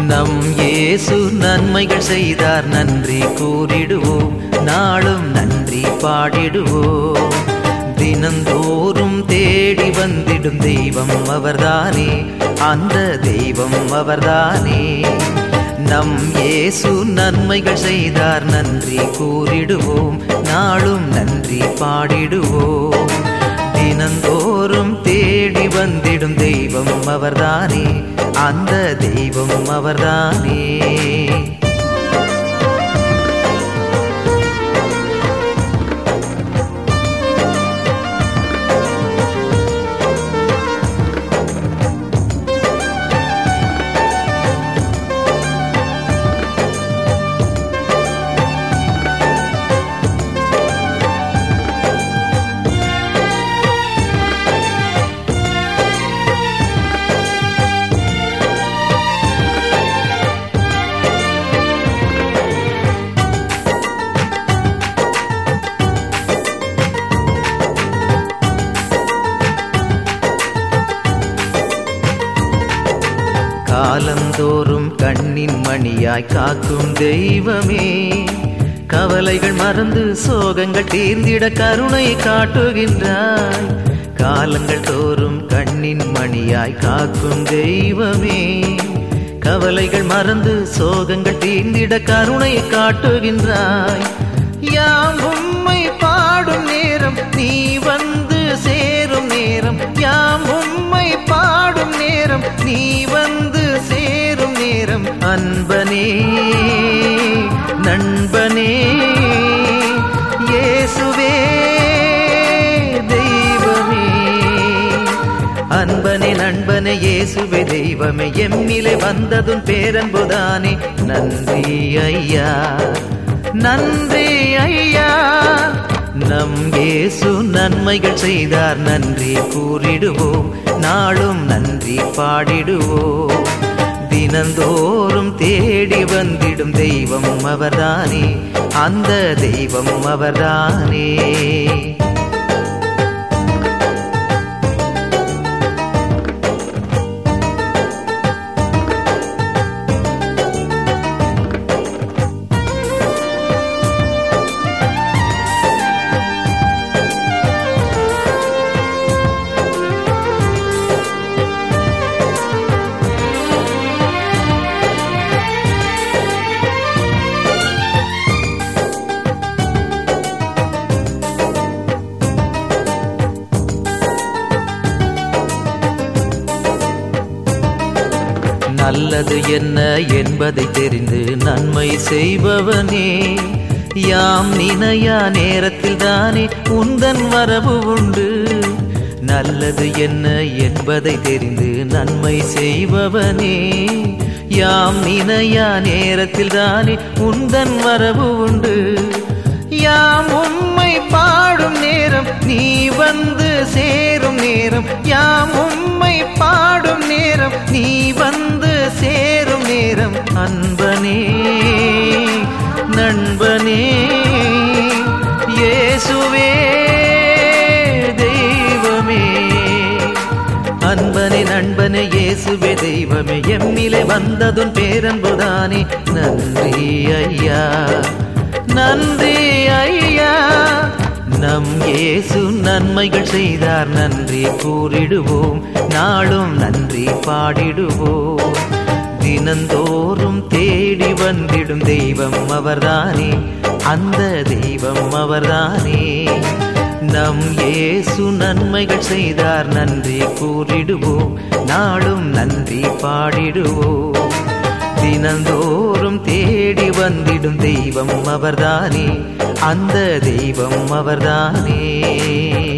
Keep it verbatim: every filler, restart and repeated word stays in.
நம் இயேசு நன்மைகள் செய்தார், நன்றி கூறிடுவோம், நாளும் நன்றி பாடிடுவோம். தினந்தோறும் தேடி வந்திடும் தெய்வம் அவர்தானே, அந்த தெய்வம் அவர்தானே. நம் இயேசு நன்மைகள் செய்தார், நன்றி கூறிடுவோம், நாளும் நன்றி பாடிடுவோம். தினந்தோறும் தேடி வந்திடும் தெய்வம் அவர்தானே, அந்த தெய்வம் அவர்தானே. காலந்தோறும் கண்ணின் மணியாய் காக்கும் தெய்வமே, கவலைகள் மறந்து சோகங்கள் தீர்ந்திட கருணை காட்டுகின்றாய். காலங்கள் தோறும் கண்ணின் மணியாய் காக்கும் தெய்வமே, கவலைகள் மறந்து சோகங்கள் தீர்ந்திட கருணை காட்டுகின்றாய். யாம் உம்மை பாடும் நேரம் நீ வந்து சேரும் நேரம், யாம் உம்மை பாடும் நேரம் நீ வந்து சேரும் நேரம். அன்பனே நண்பனே இயேசுவே தெய்வமே, அன்பனே நண்பனே இயேசுவே தெய்வமே, எம்மிலே வந்ததும் பேரன்புதானே. நன்றி ஐயா, நன்றி ஐயா. நம் இயேசு நன்மைகள் செய்தார், நன்றி கூறிடுவோம், நாளும் நன்றி பாடிடுவோம். தினந்தோறும் தேடி வந்திடும் தெய்வம் அவர்தானே, அந்த தெய்வம் அவர்தானே. நல்லது என்ன என்பதை தெரிந்து நன்மை செய்பவனே, யாம் நினையா நேரத்தில் தானே உந்தன் வரவு உண்டு. நல்லது என்ன என்பதை தெரிந்து நன்மை செய்பவனே, யாம் நினையா நேரத்தில் தானே உந்தன் வரவு உண்டு. யாம் உம்மை பாடும் நேரம் நீ வந்து சேரும் நேரம், யாம் உம்மை பாடும் நேரம் நீ வந்து சேரும் நேரம். அன்பனே நண்பனே இயேசுவே தெய்வமே, அன்பனே நண்பனே இயேசுவே தெய்வமே, எம்மிலே வந்ததும் பேரன்புதானே. நன்றி ஐயா, நன்றி ஐயா. நம் இயேசு நன்மைகள் செய்தார், நன்றி கூறிடுவோம், நாளும் நன்றி பாடிடுவோம். தினந்தோறும் தேடி வந்திடும் தெய்வம் அவர்தானே, அந்த தெய்வம் அவர்தானே. நம் இயேசு நன்மைகள் செய்தார், நன்றி கூறிடுவோம், நாளும் நன்றி பாடிடுவோம். தினந்தோறும் தேடி வந்திடும் தெய்வம் அவர்தானே, அந்த தெய்வம் அவர்தானே.